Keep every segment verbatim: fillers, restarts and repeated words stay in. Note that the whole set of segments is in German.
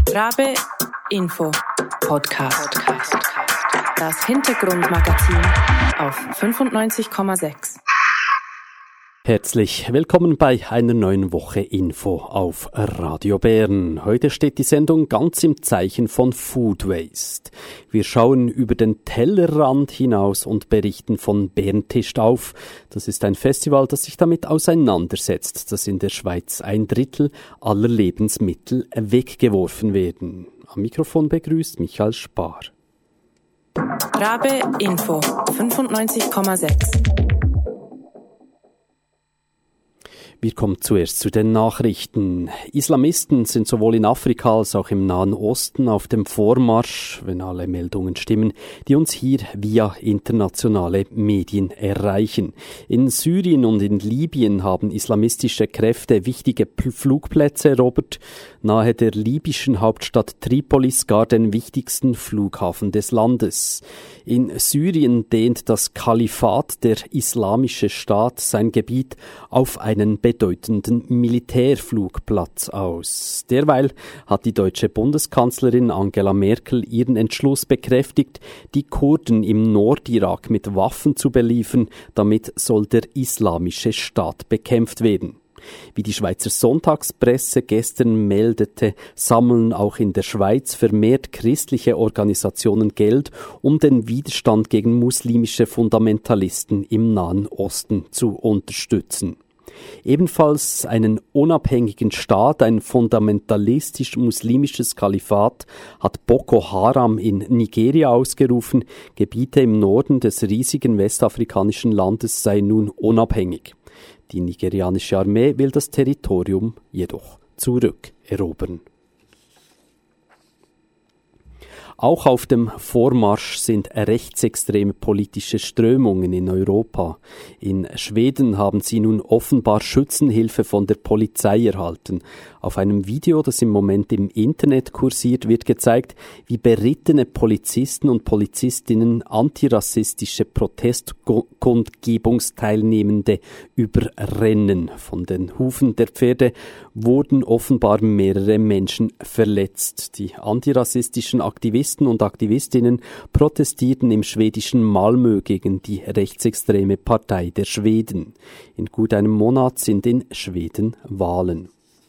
Rabe Info Podcast. Das Hintergrundmagazin auf fünfundneunzig Komma sechs. Herzlich willkommen bei einer neuen Woche Info auf Radio Bern. Heute steht die Sendung ganz im Zeichen von Food Waste. Wir schauen über den Tellerrand hinaus und berichten von Bern tischt auf. Das ist ein Festival, das sich damit auseinandersetzt, dass in der Schweiz ein Drittel aller Lebensmittel weggeworfen werden. Am Mikrofon begrüßt Michael Spar. Rabe Info fünfundneunzig Komma sechs. Wir kommen zuerst zu den Nachrichten. Islamisten sind sowohl in Afrika als auch im Nahen Osten auf dem Vormarsch, wenn alle Meldungen stimmen, die uns hier via internationale Medien erreichen. In Syrien und in Libyen haben islamistische Kräfte wichtige Flugplätze erobert, nahe der libyschen Hauptstadt Tripolis gar den wichtigsten Flughafen des Landes. In Syrien dehnt das Kalifat, der Islamische Staat, sein Gebiet auf einen bedeutenden Militärflugplatz aus. Derweil hat die deutsche Bundeskanzlerin Angela Merkel ihren Entschluss bekräftigt, die Kurden im Nordirak mit Waffen zu beliefern, damit soll der Islamische Staat bekämpft werden. Wie die Schweizer Sonntagspresse gestern meldete, sammeln auch in der Schweiz vermehrt christliche Organisationen Geld, um den Widerstand gegen muslimische Fundamentalisten im Nahen Osten zu unterstützen. Ebenfalls einen unabhängigen Staat, ein fundamentalistisch-muslimisches Kalifat, hat Boko Haram in Nigeria ausgerufen. Gebiete im Norden des riesigen westafrikanischen Landes seien nun unabhängig. Die nigerianische Armee will das Territorium jedoch zurückerobern. Auch auf dem Vormarsch sind rechtsextreme politische Strömungen in Europa. In Schweden haben sie nun offenbar Schützenhilfe von der Polizei erhalten. Auf einem Video, das im Moment im Internet kursiert, wird gezeigt, wie berittene Polizisten und Polizistinnen antirassistische Protestkundgebungsteilnehmende überrennen. Von den Hufen der Pferde wurden offenbar mehrere Menschen verletzt. Die antirassistischen Aktivisten und Aktivistinnen protestierten im schwedischen Malmö gegen die rechtsextreme Partei der Schweden. In gut einem Monat sind in Schweden Wahlen.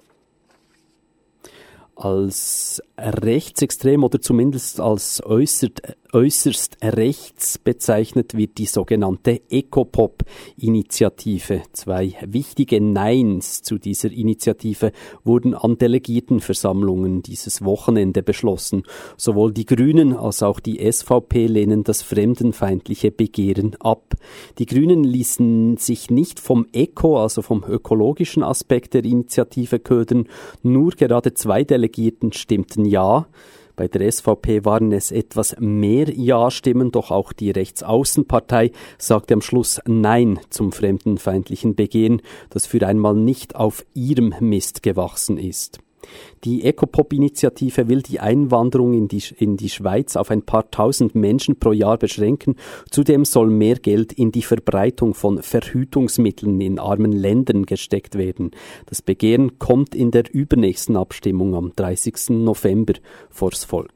Als rechtsextrem oder zumindest als äußert, äußerst rechts bezeichnet wird die sogenannte Ecopop-Initiative. Zwei wichtige Neins zu dieser Initiative wurden an Delegiertenversammlungen dieses Wochenende beschlossen. Sowohl die Grünen als auch die S V P lehnen das fremdenfeindliche Begehren ab. Die Grünen ließen sich nicht vom Eco, also vom ökologischen Aspekt der Initiative ködern, nur gerade zwei Delegierten stimmten Ja. Bei der S V P waren es etwas mehr Ja-Stimmen, doch auch die Rechtsaußenpartei sagte am Schluss Nein zum fremdenfeindlichen Begehren, das für einmal nicht auf ihrem Mist gewachsen ist. Die Ecopop-Initiative will die Einwanderung in die, in die Schweiz auf ein paar tausend Menschen pro Jahr beschränken. Zudem soll mehr Geld in die Verbreitung von Verhütungsmitteln in armen Ländern gesteckt werden. Das Begehren kommt in der übernächsten Abstimmung am dreißigsten November vors Volk.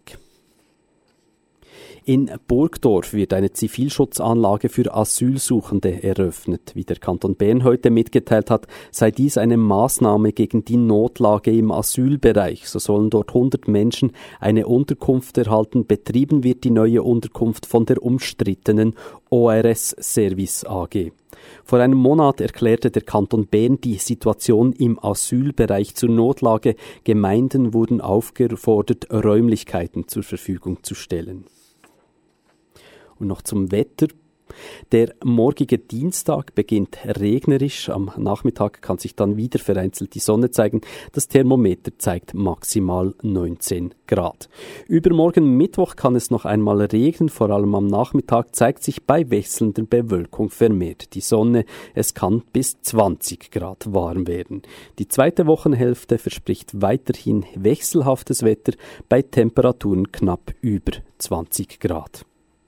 In Burgdorf wird eine Zivilschutzanlage für Asylsuchende eröffnet. Wie der Kanton Bern heute mitgeteilt hat, sei dies eine Maßnahme gegen die Notlage im Asylbereich. So sollen dort hundert Menschen eine Unterkunft erhalten. Betrieben wird die neue Unterkunft von der umstrittenen O R S Service A G. Vor einem Monat erklärte der Kanton Bern die Situation im Asylbereich zur Notlage. Gemeinden wurden aufgefordert, Räumlichkeiten zur Verfügung zu stellen. Und noch zum Wetter. Der morgige Dienstag beginnt regnerisch. Am Nachmittag kann sich dann wieder vereinzelt die Sonne zeigen. Das Thermometer zeigt maximal neunzehn Grad. Übermorgen Mittwoch kann es noch einmal regnen. Vor allem am Nachmittag zeigt sich bei wechselnder Bewölkung vermehrt die Sonne. Es kann bis zwanzig Grad warm werden. Die zweite Wochenhälfte verspricht weiterhin wechselhaftes Wetter bei Temperaturen knapp über zwanzig Grad.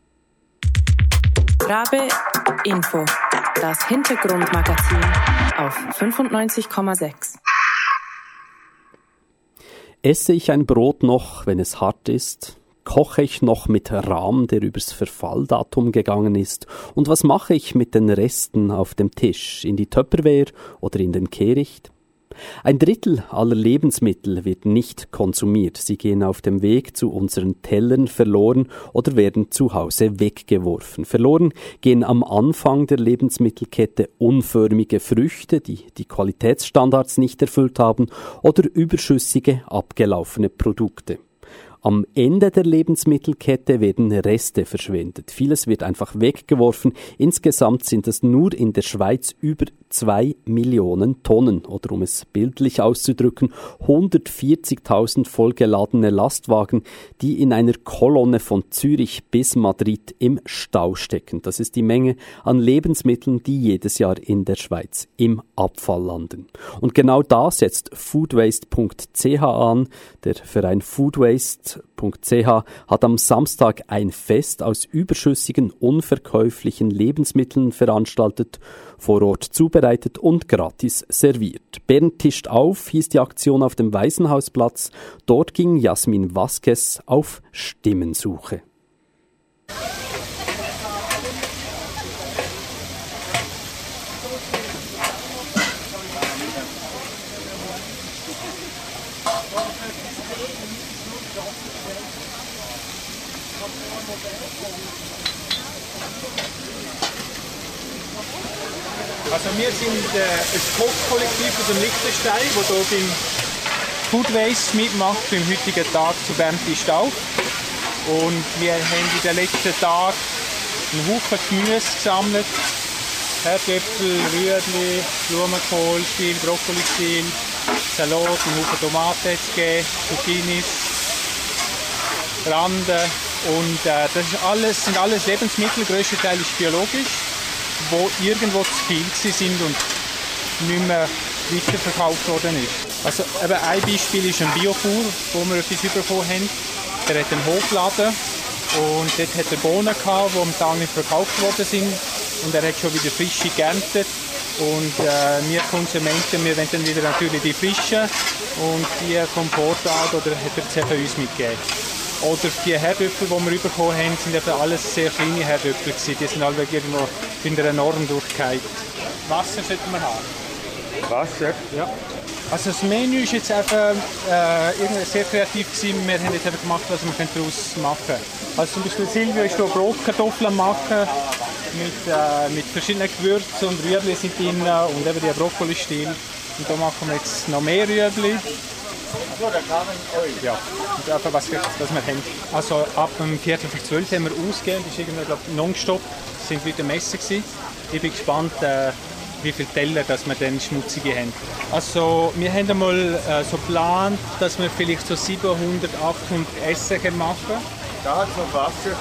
Rabe Info, das Hintergrundmagazin auf fünfundneunzig Komma sechs. Esse ich ein Brot noch, wenn es hart ist? Koche ich noch mit Rahm, der übers Verfalldatum gegangen ist? Und was mache ich mit den Resten auf dem Tisch? In die Tupperware oder in den Kehricht? Ein Drittel aller Lebensmittel wird nicht konsumiert. Sie gehen auf dem Weg zu unseren Tellern verloren oder werden zu Hause weggeworfen. Verloren gehen am Anfang der Lebensmittelkette unförmige Früchte, die die Qualitätsstandards nicht erfüllt haben, oder überschüssige, abgelaufene Produkte. Am Ende der Lebensmittelkette werden Reste verschwendet. Vieles wird einfach weggeworfen. Insgesamt sind es nur in der Schweiz über zwei Millionen Tonnen. Oder um es bildlich auszudrücken, hundertvierzigtausend vollgeladene Lastwagen, die in einer Kolonne von Zürich bis Madrid im Stau stecken. Das ist die Menge an Lebensmitteln, die jedes Jahr in der Schweiz im Abfall landen. Und genau da setzt foodwaste punkt c h an. Der Verein foodwaste punkt c h hat am Samstag ein Fest aus überschüssigen, unverkäuflichen Lebensmitteln veranstaltet, vor Ort zubereitet und gratis serviert. Bern tischt auf, hieß die Aktion auf dem Waisenhausplatz. Dort ging Jasmin Vasquez auf Stimmensuche. Also wir sind äh, ein Kochkollektiv aus dem Liechtenstein, das hier beim Foodwaste mitmacht, beim heutigen Tag zu Bern tischt auf. Und wir haben in den letzten Tagen einen Haufen Gemüse gesammelt. Herdöpfel, Rüebli, Blumenkohl, Stiel, Brokkoli-Stiel, Salat, einen Haufen Tomaten gegeben, Zucchinis, Randen. Und äh, das ist alles, sind alles Lebensmittel, grösstenteils biologisch, die irgendwo zu viel sind und nicht mehr weiterverkauft worden ist. Also eben ein Beispiel ist ein Biobauer, wo wir etwas bekommen haben. Der hat einen Hofladen und dort hat er Bohnen gehabt, die am Tag nicht verkauft worden sind. Und er hat schon wieder frische geerntet. Und äh, wir Konsumenten, wir wollen dann wieder natürlich die frischen und die Komfortart oder hat er jetzt uns mitgegeben. Oder die Herdöpfel, die wir bekommen haben, sind eben alles sehr kleine Herdöpfel gewesen. Die sind alle irgendwo in einer Norm durchgefallen. Wasser sollten wir haben. Wasser? Ja. Also das Menü ist jetzt einfach äh, sehr kreativ gewesen. Wir haben jetzt einfach gemacht, was wir daraus machen können. Also zum Beispiel Silvio ist hier Brotkartoffeln machen mit, äh, mit verschiedenen Gewürzen und Rüebli sind drin und eben die Brokkoli-Stiel. Und da machen wir jetzt noch mehr Rüebli. Ja, und einfach was, was wir haben. Also ab dem Viertel vor zwölf haben wir ausgegeben, das ist irgendwie, glaube ich, nonstop, das sind wieder Messen gewesen. Ich bin gespannt, äh, wie viele Teller dass wir dann schmutzige haben. Also wir haben einmal äh, so geplant, dass wir vielleicht so siebenhundert, achthundert Essen machen. Da hat es noch Wasser.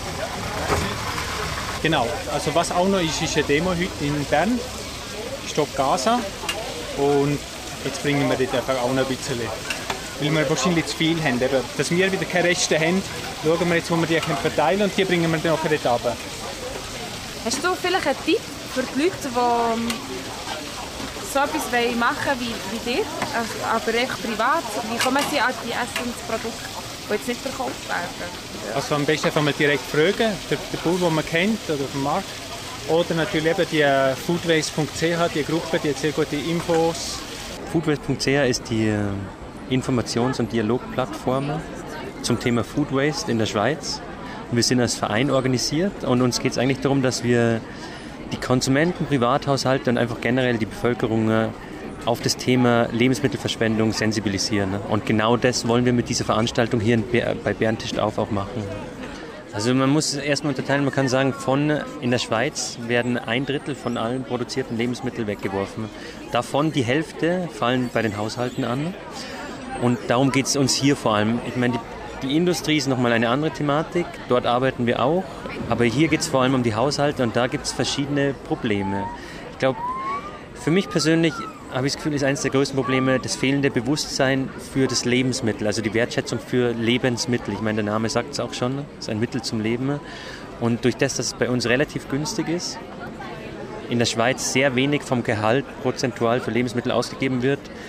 Genau, also was auch noch ist, ist eine Demo heute in Bern, Stopp Gaza. Und jetzt bringen wir dort einfach auch noch ein bisschen, weil wir wahrscheinlich zu viel haben. Eben, dass wir wieder keine Reste haben, schauen wir jetzt, wo wir die verteilen können und die bringen wir dann auch dort runter. Hast du vielleicht einen Tipp für die Leute, die so etwas machen wollen wie, wie dir, aber echt privat? Wie kommen sie an die Essensprodukte, die jetzt nicht verkauft werden? Also am besten einfach mal direkt fragen, den, den Bauer, den man kennt oder auf dem Markt. Oder natürlich eben die foodwaste punkt c h, die Gruppe, die hat sehr gute Infos. foodwaste punkt c h ist die Informations- und Dialogplattform zum Thema Food Waste in der Schweiz. Wir sind als Verein organisiert und uns geht es eigentlich darum, dass wir die Konsumenten, Privathaushalte und einfach generell die Bevölkerung auf das Thema Lebensmittelverschwendung sensibilisieren. Und genau das wollen wir mit dieser Veranstaltung hier bei Bern tischt auf auch machen. Also man muss es erstmal unterteilen, man kann sagen, von in der Schweiz werden ein Drittel von allen produzierten Lebensmitteln weggeworfen. Davon die Hälfte fallen bei den Haushalten an. Und darum geht es uns hier vor allem. Ich meine, die, die Industrie ist nochmal eine andere Thematik, dort arbeiten wir auch. Aber hier geht es vor allem um die Haushalte und da gibt es verschiedene Probleme. Ich glaube, für mich persönlich habe ich das Gefühl, ist eines der größten Probleme das fehlende Bewusstsein für das Lebensmittel, also die Wertschätzung für Lebensmittel. Ich meine, der Name sagt es auch schon, es ist ein Mittel zum Leben. Und durch das, dass es bei uns relativ günstig ist, in der Schweiz sehr wenig vom Gehalt prozentual für Lebensmittel ausgegeben wird,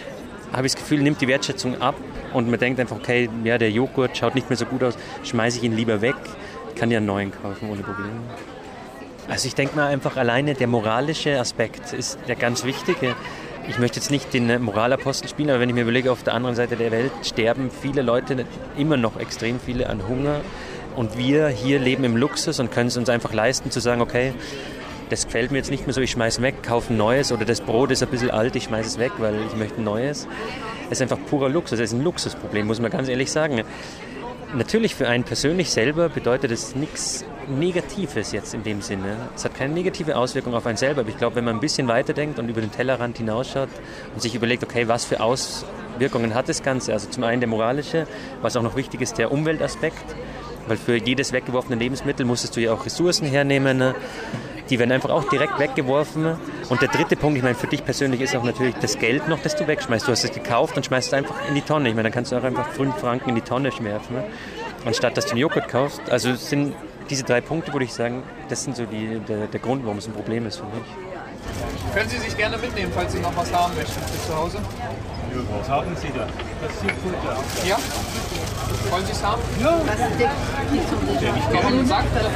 habe ich das Gefühl, nimmt die Wertschätzung ab und man denkt einfach, okay, ja, der Joghurt schaut nicht mehr so gut aus, schmeiße ich ihn lieber weg, kann ja einen neuen kaufen ohne Probleme. Also ich denke mal einfach alleine der moralische Aspekt ist der ganz wichtige. Ich möchte jetzt nicht den Moralapostel spielen, aber wenn ich mir überlege, auf der anderen Seite der Welt sterben viele Leute, immer noch extrem viele an Hunger und wir hier leben im Luxus und können es uns einfach leisten zu sagen, okay, das gefällt mir jetzt nicht mehr so, ich schmeiße weg, kaufe ein neues oder das Brot ist ein bisschen alt, ich schmeiße es weg, weil ich möchte ein neues. Es ist einfach purer Luxus, es ist ein Luxusproblem, muss man ganz ehrlich sagen. Natürlich für einen persönlich selber bedeutet es nichts Negatives jetzt in dem Sinne. Es hat keine negative Auswirkung auf einen selber, aber ich glaube, wenn man ein bisschen weiterdenkt und über den Tellerrand hinausschaut und sich überlegt, okay, was für Auswirkungen hat das Ganze? Also zum einen der moralische, was auch noch wichtig ist, der Umweltaspekt, weil für jedes weggeworfene Lebensmittel musstest du ja auch Ressourcen hernehmen. Die werden einfach auch direkt weggeworfen. Und der dritte Punkt, ich meine, für dich persönlich ist auch natürlich das Geld noch, das du wegschmeißt. Du hast es gekauft und schmeißt es einfach in die Tonne. Ich meine, dann kannst du auch einfach fünf Franken in die Tonne werfen, anstatt dass du einen Joghurt kaufst. Also es sind diese drei Punkte, würde ich sagen, das sind so die, der, der Grund, warum es ein Problem ist für mich. Können Sie sich gerne mitnehmen, falls Sie noch was haben möchten für zu Hause? Ja, was haben Sie da? Das sieht gut aus. Ja? Wollen Sie es haben? Ja. Warum sagt er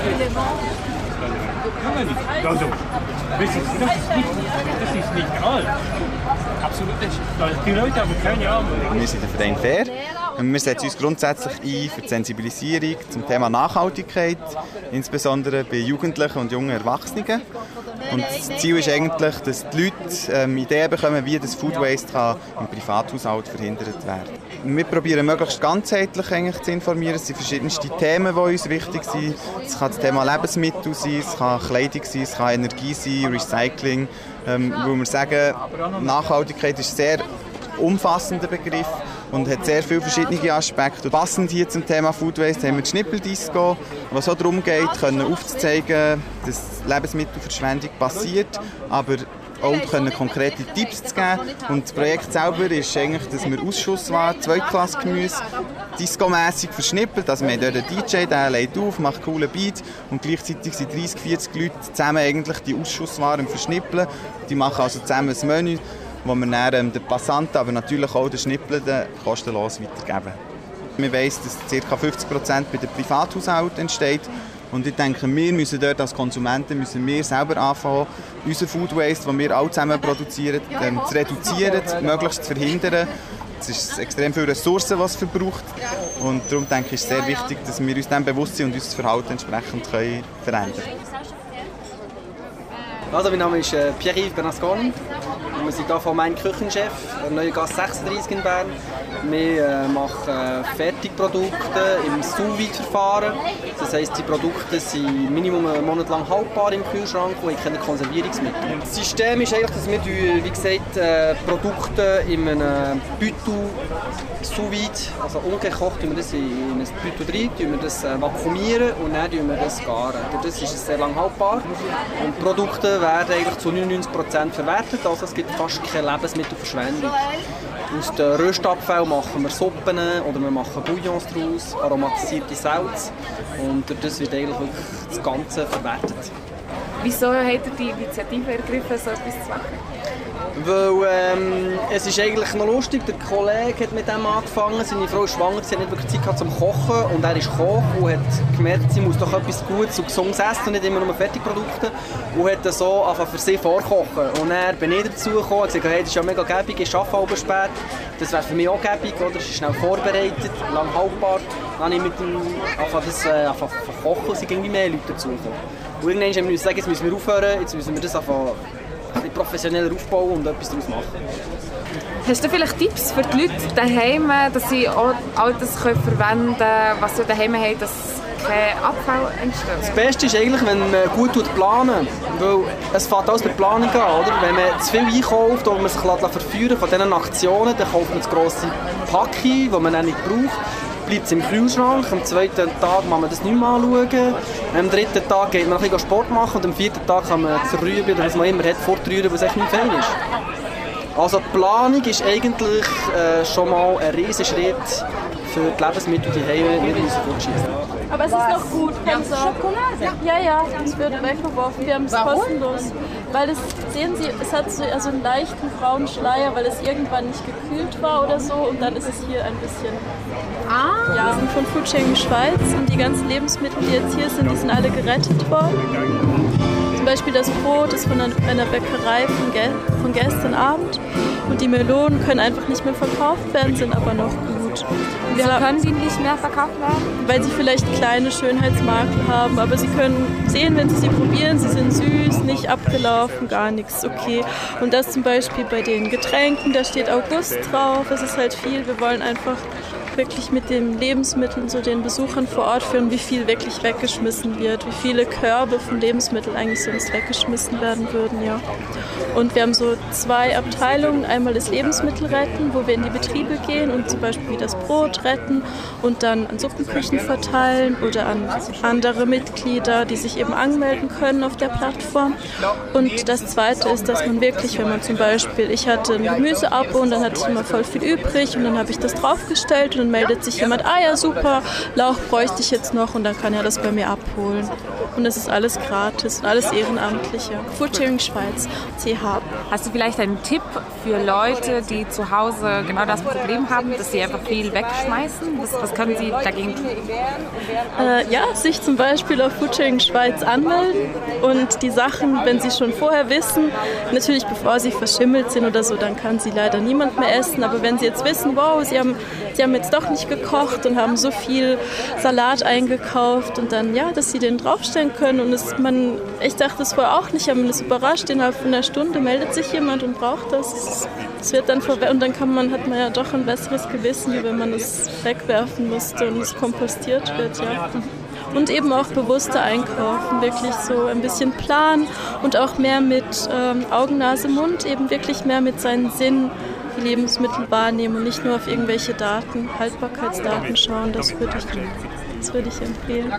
Kann man nicht. Also, das ist, das ist nicht, das ist nicht legal. Absolut nicht. Die Leute haben keine Ahnung. Wir sind der Verein Fair. Wir setzen uns grundsätzlich ein für die Sensibilisierung zum Thema Nachhaltigkeit, insbesondere bei Jugendlichen und jungen Erwachsenen. Und das Ziel ist eigentlich, dass die Leute ähm, Ideen bekommen, wie das Food Waste kann im Privathaushalt verhindert werden. Wir probieren möglichst ganzheitlich eigentlich zu informieren. Es sind verschiedenste Themen, die uns wichtig sind. Es kann das Thema Lebensmittel sein, es kann Kleidung sein, es kann Energie sein, Recycling. Ähm, wo wir sagen, Nachhaltigkeit ist ein sehr umfassender Begriff und hat sehr viele verschiedene Aspekte. Und passend hier zum Thema Food Waste haben wir die Schnippel-Disco, was auch darum geht, können aufzuzeigen, dass Lebensmittelverschwendung passiert, aber auch können konkrete Tipps zu geben. Und das Projekt selber ist eigentlich, dass wir Ausschussware, Zweitklassgemüse, Disco-mässig verschnippelt. Also wir haben dort einen D J, der legt auf, macht coolen Beat und gleichzeitig sind dreißig, vierzig Leute zusammen eigentlich die Ausschusswaren verschnippeln. Die machen also zusammen ein Menü, wo wir dann ähm, den Passanten, aber natürlich auch den Schnippelnden kostenlos weitergeben. Wir wissen, dass ca. fünfzig Prozent bei den Privathaushalten entsteht. Und ich denke, wir müssen dort als Konsumenten müssen wir selber anfangen, unseren Food Waste, den wir alle zusammen produzieren, ähm, zu reduzieren, möglichst zu verhindern. Es ist extrem viele Ressourcen, die es verbraucht. Und darum denke ich, ist es sehr wichtig, dass wir uns dem bewusst sind und unser Verhalten entsprechend können verändern können. Also, mein Name ist äh, Pierre-Yves Benascon. Wir sind hier von meinem Küchenchef, der neue Gasse sechsunddreißig in Bern. Wir äh, machen äh, Fertigprodukte im Sous-Vide-Verfahren. Das heisst, die Produkte sind Minimum einen Monat lang haltbar im Kühlschrank und haben keine Konservierungsmittel. Das System ist eigentlich, dass wir, wie gesagt, äh, Produkte in einem Beutel Sous-Vide, also ungekocht, wir das in ein Beutel rein, wir das äh, vakuumieren und dann wir das garen. Das ist es sehr lang haltbar. Und die Produkte werden eigentlich zu neunundneunzig Prozent verwertet, also es gibt fast keine Lebensmittelverschwendung. Aus den Röstabfällen machen wir Suppen oder wir machen Bouillons daraus, aromatisierte Salz und das wird eigentlich wirklich das Ganze verwertet. Wieso habt ihr die Initiative ergriffen, so etwas zu machen? Weil ähm, es ist eigentlich noch lustig, der Kollege hat mit dem angefangen, seine Frau ist schwanger, sie hat nicht wirklich Zeit gehabt zum Kochen und er ist Koch und hat gemerkt, sie muss doch etwas Gutes und Gesundes essen, nicht immer nur Fertigprodukte und hat dann so angefangen für sie vorkochen. Und dann bin ich dazu gekommen und gesagt, hey, das ist ja mega gäbig, ich arbeite aber spät, das wäre für mich auch gäbig, oder? Es ist schnell vorbereitet, lang haltbar. Dann habe ich mit dem angefangen das äh, angefangen zu kochen und sind irgendwie mehr Leute dazugekommen. Und irgendwann haben wir gesagt, jetzt müssen wir aufhören, jetzt müssen wir das anfangen professioneller aufbauen und etwas daraus machen. Hast du vielleicht Tipps für die Leute daheim, dass sie auch all das verwenden können, was sie daheim haben, dass kein Abfall entsteht? Das Beste ist eigentlich, wenn man gut planen. Weil es fängt alles mit Planung an. Oder? Wenn man zu viel einkauft oder man sich verführen von diesen Aktionen, dann kauft man das grosse Pack, das man dann nicht braucht. Bleibt es im Kühlschrank, am zweiten Tag kann man das nicht mehr anschauen. Am dritten Tag geht man ein bisschen Sport machen und am vierten Tag kann man das Rüebli oder was man immer hat, fortrühren, was echt nicht fein ist. Also die Planung ist eigentlich äh, schon mal ein riesen Schritt für die Lebensmittel, die Heime nicht fortschießen. Aber es ist noch gut. Wir haben Schokolade? Ja, ja, es wird weggeworfen. Wir haben es kostenlos. Weil das, sehen Sie, es hat so also einen leichten braunen Schleier, weil es irgendwann nicht gekühlt war oder so. Und dann ist es hier ein bisschen... Ah. Ja, wir sind von Foodsharing Schweiz und die ganzen Lebensmittel, die jetzt hier sind, die sind alle gerettet worden. Zum Beispiel das Brot ist von einer Bäckerei von, ge- von gestern Abend. Und die Melonen können einfach nicht mehr verkauft werden, sind aber noch gut. Wieso können die nicht mehr verkauft werden? Weil sie vielleicht kleine Schönheitsmakel haben, aber sie können sehen, wenn sie sie probieren, sie sind süß, nicht abgelaufen, gar nichts, okay. Und das zum Beispiel bei den Getränken, da steht August drauf, es ist halt viel, wir wollen einfach wirklich mit den Lebensmitteln so den Besuchern vor Ort führen, wie viel wirklich weggeschmissen wird, wie viele Körbe von Lebensmitteln eigentlich sonst weggeschmissen werden würden, ja. Und wir haben so zwei Abteilungen, einmal das Lebensmittelretten, wo wir in die Betriebe gehen und zum Beispiel das Brot retten und dann an Suppenküchen verteilen oder an andere Mitglieder, die sich eben anmelden können auf der Plattform. Und das Zweite ist, dass man wirklich, wenn man zum Beispiel, ich hatte ein Gemüseabo und dann hatte ich immer voll viel übrig und dann habe ich das draufgestellt und dann meldet sich jemand, ah ja super, Lauch bräuchte ich jetzt noch und dann kann er das bei mir abholen. Und das ist alles gratis und alles ehrenamtlich. Ja. Foodsharing Schweiz, C H. Hast du vielleicht einen Tipp für Leute, die zu Hause genau das Problem haben, dass sie einfach viel wegschmeißen? Was, was können sie dagegen tun? Äh, ja, sich zum Beispiel auf Foodsharing Schweiz anmelden und die Sachen, wenn sie schon vorher wissen, natürlich bevor sie verschimmelt sind oder so, dann kann sie leider niemand mehr essen. Aber wenn sie jetzt wissen, wow, sie haben, sie haben jetzt doch nicht gekocht und haben so viel Salat eingekauft und dann, ja, dass sie den draufstellen können und es, man, ich dachte das vorher auch nicht, aber man ist überrascht, innerhalb von einer Stunde meldet sich jemand und braucht das. Es wird dann verwe- und dann kann man, hat man ja doch ein besseres Gewissen, wie wenn man es wegwerfen müsste und es kompostiert wird, ja. Und eben auch bewusster einkaufen, wirklich so ein bisschen planen und auch mehr mit ähm, Augen, Nase, Mund, eben wirklich mehr mit seinen Sinnen die Lebensmittel wahrnehmen und nicht nur auf irgendwelche Daten, Haltbarkeitsdaten schauen, das würde ich, das würde ich empfehlen.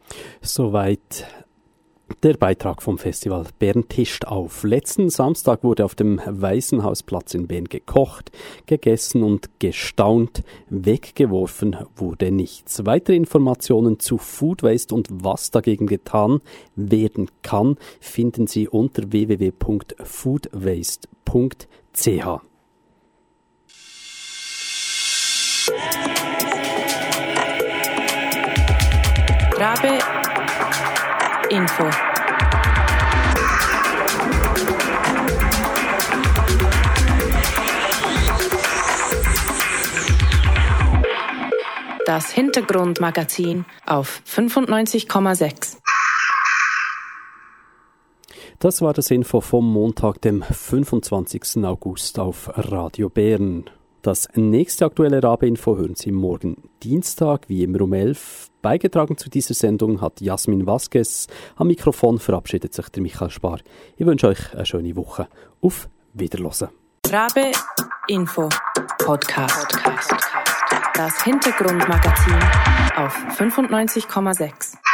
Soweit der Beitrag vom Festival Bern tischt auf. Letzten Samstag wurde auf dem Waisenhausplatz in Bern gekocht, gegessen und gestaunt. Weggeworfen wurde nichts. Weitere Informationen zu Food Waste und was dagegen getan werden kann, finden Sie unter w w w punkt foodwaste punkt c h. Rabe Info. Das Hintergrundmagazin auf fünfundneunzig Komma sechs. Das war das Info vom Montag, dem fünfundzwanzigsten August auf Radio Bern. Das nächste aktuelle Rabe-Info hören Sie morgen Dienstag, wie immer um elf. Beigetragen zu dieser Sendung hat Jasmin Vasquez. Am Mikrofon verabschiedet sich der Michael Spar. Ich wünsche euch eine schöne Woche. Auf Wiederhören. Rabe Info Podcast. Das Hintergrundmagazin auf fünfundneunzig Komma sechs.